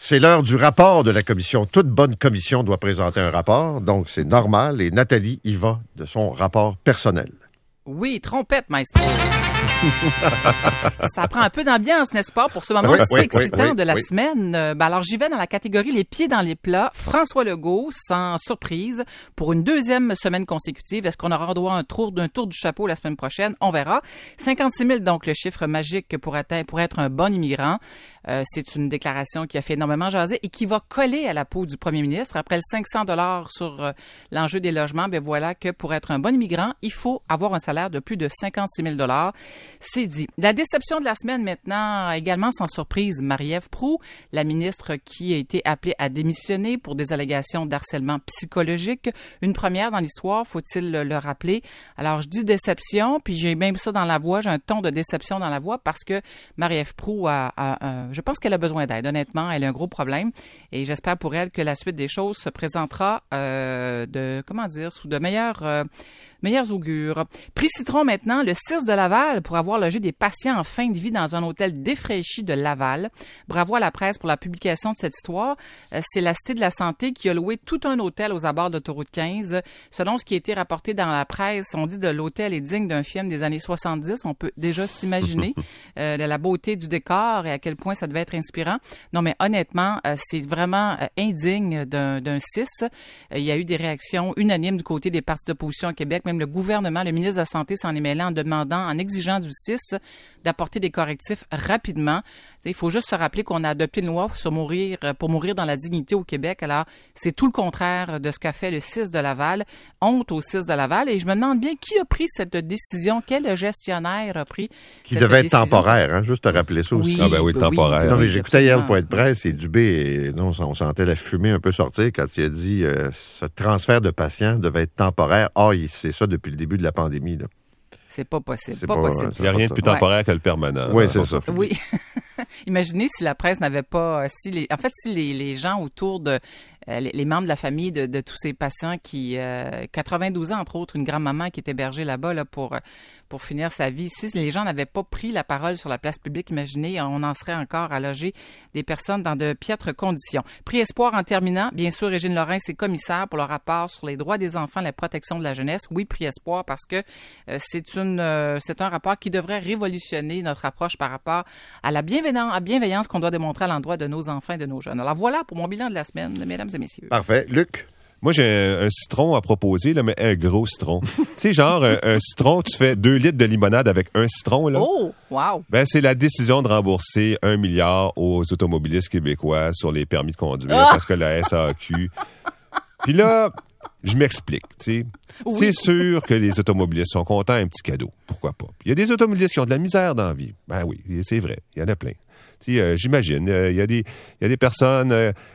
C'est l'heure du rapport de la commission. Toute bonne commission doit présenter un rapport, donc c'est normal. Et Nathalie y va de son rapport personnel. Oui, trompette, maestro. Ça prend un peu d'ambiance, n'est-ce pas, pour ce moment si excitant de la semaine. Alors, j'y vais dans la catégorie les pieds dans les plats. François Legault, sans surprise, pour une deuxième semaine consécutive. Est-ce qu'on aura droit à d'un tour du chapeau la semaine prochaine? On verra. 56 000, donc, le chiffre magique pour être un bon immigrant. C'est une déclaration qui a fait énormément jaser et qui va coller à la peau du premier ministre. Après le 500 $ sur l'enjeu des logements, ben voilà que pour être un bon immigrant, il faut avoir un salaire de plus de 56 000 $. C'est dit. La déception de la semaine maintenant, également sans surprise, Marie-Ève Proulx, la ministre qui a été appelée à démissionner pour des allégations d'harcèlement psychologique. Une première dans l'histoire, faut-il le rappeler. Alors, je dis déception, puis j'ai même ça dans la voix, j'ai un ton de déception dans la voix parce que Marie-Ève Proulx je pense qu'elle a besoin d'aide. Honnêtement, elle a un gros problème et j'espère pour elle que la suite des choses se présentera sous de meilleurs augures. Prix Citron maintenant, le 6 de Laval pour avoir logé des patients en fin de vie dans un hôtel défraîchi de Laval. Bravo à la presse pour la publication de cette histoire. C'est la Cité de la Santé qui a loué tout un hôtel aux abords de l'autoroute 15. Selon ce qui a été rapporté dans la presse, on dit que l'hôtel est digne d'un film des années 70. On peut déjà s'imaginer de la beauté du décor et à quel point ça devait être inspirant. Non, mais honnêtement, c'est vraiment indigne d'un 6. Il y a eu des réactions unanimes du côté des partis d'opposition au Québec. Même le gouvernement, le ministre de la Santé s'en est mêlé en exigeant du 6 d'apporter des correctifs rapidement. Il faut juste se rappeler qu'on a adopté une loi pour mourir dans la dignité au Québec. Alors, c'est tout le contraire de ce qu'a fait le 6 de Laval. Honte au 6 de Laval. Et je me demande bien qui a pris cette décision, quel gestionnaire a pris qui devait être temporaire, hein, juste te rappeler ça aussi. Oui, temporaire. Non, mais j'écoutais hier le point de presse et Dubé, on sentait la fumée un peu sortir quand il a dit ce transfert de patients devait être temporaire. C'est ça depuis le début de la pandémie, là. C'est pas possible. C'est pas possible. Il n'y a rien de plus temporaire que le permanent. Oui, c'est ça. Oui. Imaginez si la presse n'avait pas... Si les gens autour de... les membres de la famille de tous ces patients qui... 92 ans, entre autres, une grand-maman qui est hébergée là-bas là, pour finir sa vie. Si les gens n'avaient pas pris la parole sur la place publique, imaginez, on en serait encore à loger des personnes dans de piètres conditions. Prix Espoir en terminant. Bien sûr, Régine Lorrain, c'est commissaire pour le rapport sur les droits des enfants et la protection de la jeunesse. Oui, Prix Espoir, parce que c'est un rapport qui devrait révolutionner notre approche par rapport à la bienveillance qu'on doit démontrer à l'endroit de nos enfants et de nos jeunes. Alors voilà pour mon bilan de la semaine, mesdames et messieurs. Parfait. Luc? Moi, j'ai un citron à proposer, là, mais un gros citron. Tu sais, genre, un citron, tu fais 2 litres de limonade avec un citron, là. Oh, wow! Ben, c'est la décision de rembourser 1 milliard aux automobilistes québécois sur les permis de conduire parce que la SAQ... Puis là, je m'explique, tu sais. Oui. C'est sûr que les automobilistes sont contents d'un petit cadeau. Pourquoi pas? Il y a des automobilistes qui ont de la misère dans la vie. Ben oui, c'est vrai. Il y en a plein. Tu sais, j'imagine. Il y a des personnes...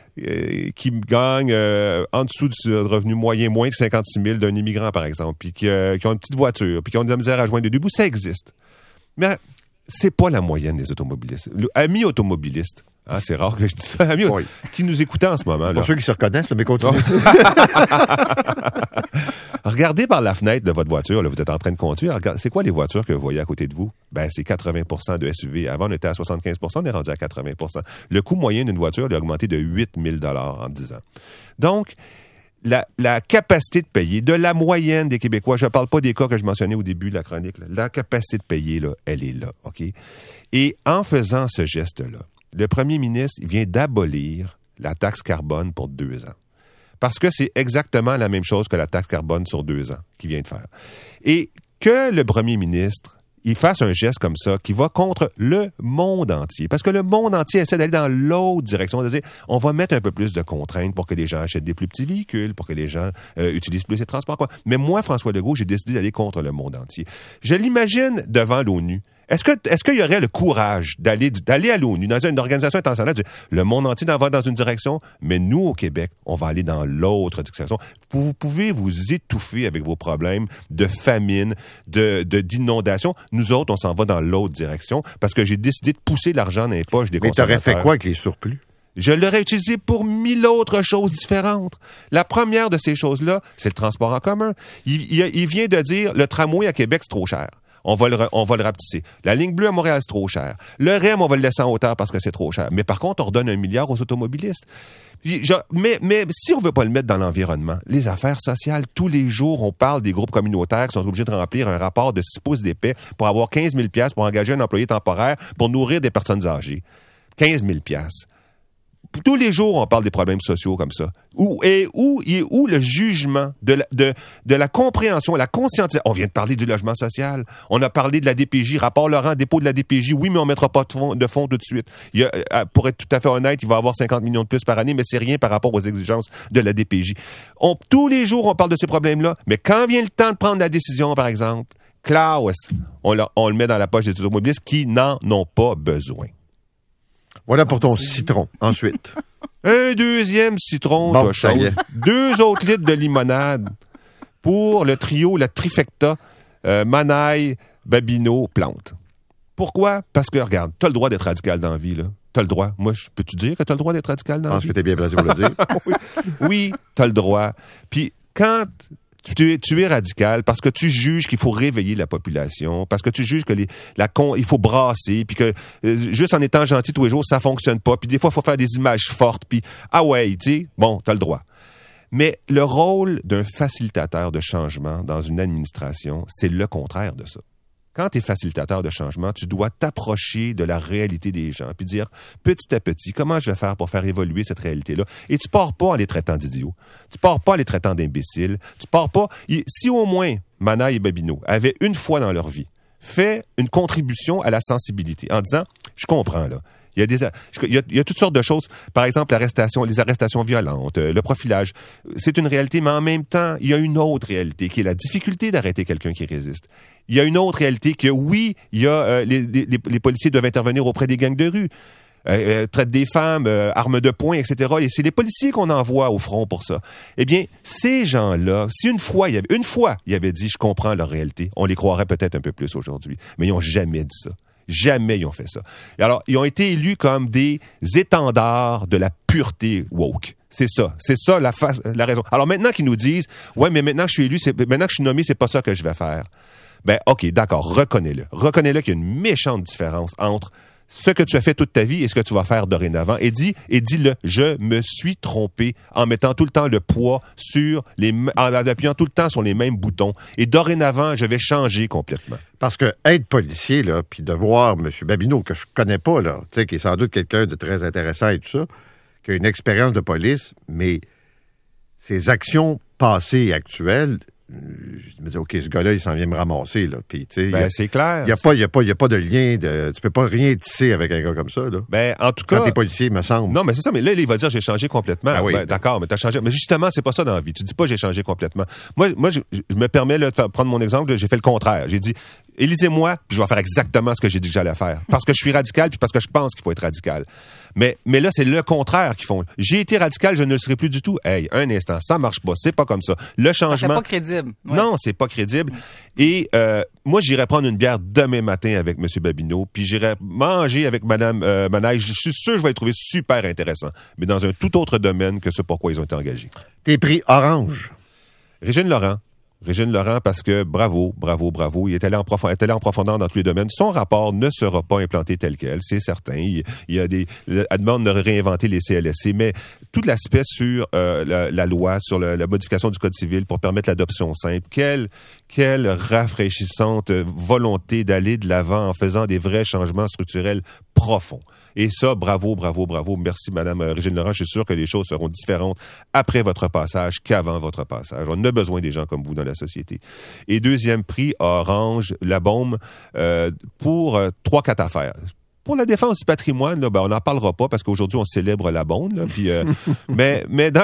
qui gagnent en dessous du revenu moyen, moins que 56 000 d'un immigrant, par exemple, puis qui ont une petite voiture, puis qui ont de la misère à joindre les deux bouts, ça existe. Mais c'est pas la moyenne des automobilistes. Amis automobilistes, hein, c'est rare que je dise ça, amis qui nous écoutaient en ce moment. Là. Pour ceux qui se reconnaissent, mais continue. Regardez par la fenêtre de votre voiture, là, vous êtes en train de conduire. C'est quoi les voitures que vous voyez à côté de vous? Ben, c'est 80% de SUV. Avant, on était à 75%, on est rendu à 80%. Le coût moyen d'une voiture a augmenté de 8 000 $ en 10 ans. Donc, la capacité de payer de la moyenne des Québécois, je ne parle pas des cas que je mentionnais au début de la chronique, là, la capacité de payer, là, elle est là, OK? Et en faisant ce geste-là, le premier ministre vient d'abolir la taxe carbone pour 2 ans. Parce que c'est exactement la même chose que la taxe carbone sur 2 ans qu'il vient de faire. Et que le premier ministre, il fasse un geste comme ça qui va contre le monde entier. Parce que le monde entier essaie d'aller dans l'autre direction, de dire on va mettre un peu plus de contraintes pour que les gens achètent des plus petits véhicules, pour que les gens utilisent plus les transports. Quoi. Mais moi, François Legault, j'ai décidé d'aller contre le monde entier. Je l'imagine devant l'ONU. Est-ce qu'il y aurait le courage d'aller à l'ONU, dans une organisation internationale, de dire le monde entier va dans une direction, mais nous, au Québec, on va aller dans l'autre direction. Vous pouvez vous étouffer avec vos problèmes de famine, d'inondation. Nous autres, on s'en va dans l'autre direction parce que j'ai décidé de pousser l'argent dans les poches des consommateurs. Mais t'aurais fait quoi avec les surplus? Je l'aurais utilisé pour 1000 autres choses différentes. La première de ces choses-là, c'est le transport en commun. Il vient de dire le tramway à Québec, c'est trop cher. On va le rapetisser. La ligne bleue à Montréal, c'est trop cher. Le REM, on va le laisser en hauteur parce que c'est trop cher. Mais par contre, on redonne 1 milliard aux automobilistes. Puis, mais si on veut pas le mettre dans l'environnement, les affaires sociales, tous les jours, on parle des groupes communautaires qui sont obligés de remplir un rapport de 6 pouces d'épais pour avoir 15 000 $ pour engager un employé temporaire pour nourrir des personnes âgées. 15 000 $. Tous les jours, on parle des problèmes sociaux comme ça. Où est le jugement de la compréhension, la conscientisation? On vient de parler du logement social. On a parlé de la DPJ, rapport Laurent, dépôt de la DPJ. Oui, mais on mettra pas de fonds tout de suite. Pour être tout à fait honnête, il va y avoir 50 millions de plus par année, mais c'est rien par rapport aux exigences de la DPJ. Tous les jours, on parle de ces problèmes-là, mais quand vient le temps de prendre la décision, par exemple, Klaus, on le met dans la poche des automobilistes qui n'en ont pas besoin. Voilà pour ton citron. Ensuite. Un deuxième citron de chose. 2 autres litres de limonade pour le trio, la trifecta, Manaille, Babineau, Plante. Pourquoi? Parce que, regarde, t'as le droit d'être radical dans la vie, là. T'as le droit. Moi, peux-tu dire que t'as le droit d'être radical dans la vie? Je pense que t'es bien placé pour le dire. Oui, t'as le droit. Puis, quand tu es radical parce que tu juges qu'il faut réveiller la population, parce que tu juges que il faut brasser, puis que juste en étant gentil tous les jours, ça fonctionne pas, puis des fois, il faut faire des images fortes, puis tu sais, bon, t'as le droit. Mais le rôle d'un facilitateur de changement dans une administration, c'est le contraire de ça. Quand tu es facilitateur de changement, tu dois t'approcher de la réalité des gens puis dire petit à petit comment je vais faire pour faire évoluer cette réalité-là. Et tu pars pas en les traitant d'idiots. Tu pars pas en les traitant d'imbéciles. Tu pars pas... Si au moins Manaille et Babineau avaient une fois dans leur vie fait une contribution à la sensibilité en disant « Je comprends, là. » Il y a toutes sortes de choses. Par exemple, les arrestations violentes, le profilage. C'est une réalité, mais en même temps, il y a une autre réalité qui est la difficulté d'arrêter quelqu'un qui résiste. Il y a une autre réalité que, oui, il y a les policiers doivent intervenir auprès des gangs de rue. Traite des femmes, armes de poing, etc. Et c'est les policiers qu'on envoie au front pour ça. Eh bien, ces gens-là, si une fois, ils avaient dit « Je comprends leur réalité », on les croirait peut-être un peu plus aujourd'hui. Mais ils n'ont jamais dit ça. Jamais ils ont fait ça. Et alors, ils ont été élus comme des étendards de la pureté woke. C'est ça la raison. Alors maintenant qu'ils nous disent, ouais, mais maintenant que je suis élu, maintenant que je suis nommé, c'est pas ça que je vais faire. Ben, ok, d'accord, reconnais-le. Reconnais-le qu'il y a une méchante différence entre ce que tu as fait toute ta vie et ce que tu vas faire dorénavant. Et dis-le, je me suis trompé en mettant tout le temps le poids en appuyant tout le temps sur les mêmes boutons. Et dorénavant, je vais changer complètement. Parce que être policier, là, puis de voir M. Babineau, que je connais pas, là, tu sais, qui est sans doute quelqu'un de très intéressant et tout ça, qui a une expérience de police, mais ses actions passées et actuelles, je me dis, OK, ce gars-là, il s'en vient me ramasser, là. Puis, tu sais, c'est clair. Il n'y a pas de lien tu peux pas rien tisser avec un gars comme ça, là. Ben, en tout cas. Quand t'es policier, me semble. Non, mais c'est ça, mais là, il va dire, j'ai changé complètement. Ah oui. Ben, d'accord, mais t'as changé. Mais justement, c'est pas ça dans la vie. Tu dis pas, j'ai changé complètement. Moi, je me permets, là, de prendre mon exemple, j'ai fait le contraire. J'ai dit, élisez-moi, puis je vais faire exactement ce que j'ai dit que j'allais faire. Parce que je suis radical, puis parce que je pense qu'il faut être radical. Mais là, c'est le contraire qu'ils font. J'ai été radical, je ne le serai plus du tout. Hey, un instant, ça marche pas. C'est pas comme ça. Le changement. C'est pas crédible. Ouais. Non, c'est pas crédible. Et moi, j'irai prendre une bière demain matin avec M. Babineau, puis j'irai manger avec Mme Manaille. Je suis sûr que je vais les trouver super intéressants, mais dans un tout autre domaine que ce pourquoi ils ont été engagés. T'es pris orange. Régine Laurent, parce que bravo. Il est allé en profondeur dans tous les domaines. Son rapport ne sera pas implanté tel quel, c'est certain. Il y a elle demande de réinventer les CLSC, mais tout l'aspect sur la loi, sur la modification du Code civil pour permettre l'adoption simple, quelle rafraîchissante volonté d'aller de l'avant en faisant des vrais changements structurels profonds. Et ça, bravo. Merci, Mme Régine Laurent. Je suis sûr que les choses seront différentes après votre passage qu'avant votre passage. On a besoin des gens comme vous dans la société. Et deuxième prix, Orange, la Baume, pour 3-4 affaires. Pour la défense du patrimoine, là, on n'en parlera pas parce qu'aujourd'hui, on célèbre la Bonde. Là, puis, mais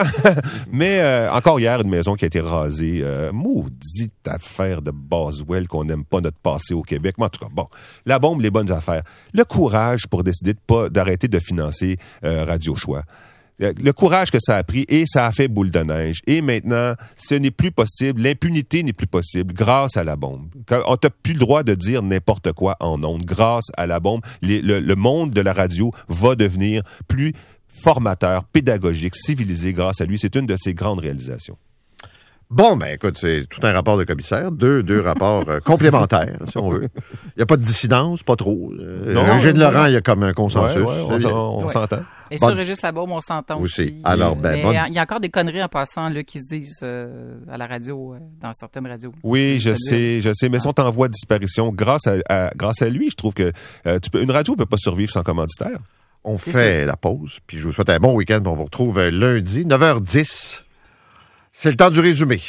encore hier, une maison qui a été rasée. Maudite affaire de Boswell qu'on n'aime pas notre passé au Québec. Mais en tout cas, bon, la Bombe, les bonnes affaires. Le courage pour décider d'arrêter de financer Radio Choix. Le courage que ça a pris et ça a fait boule de neige. Et maintenant, ce n'est plus possible. L'impunité n'est plus possible grâce à la Bombe. On n'a plus le droit de dire n'importe quoi en ondes. Grâce à la Bombe, le monde de la radio va devenir plus formateur, pédagogique, civilisé grâce à lui. C'est une de ses grandes réalisations. Bon, ben écoute, c'est tout un rapport de commissaire, deux rapports complémentaires, si on veut. Il n'y a pas de dissidence, pas trop. Eugène Laurent, il y a comme un consensus. On s'entend. Et sur Régis Labaume, on s'entend aussi. Alors, mais il y a encore des conneries en passant là, qui se disent à la radio, dans certaines radios. Oui, je sais, mais sont en voie de disparition. Grâce à lui, je trouve que une radio ne peut pas survivre sans commanditaire. On fait la pause, puis je vous souhaite un bon week-end. On vous retrouve lundi, 9h10. C'est le temps du résumé.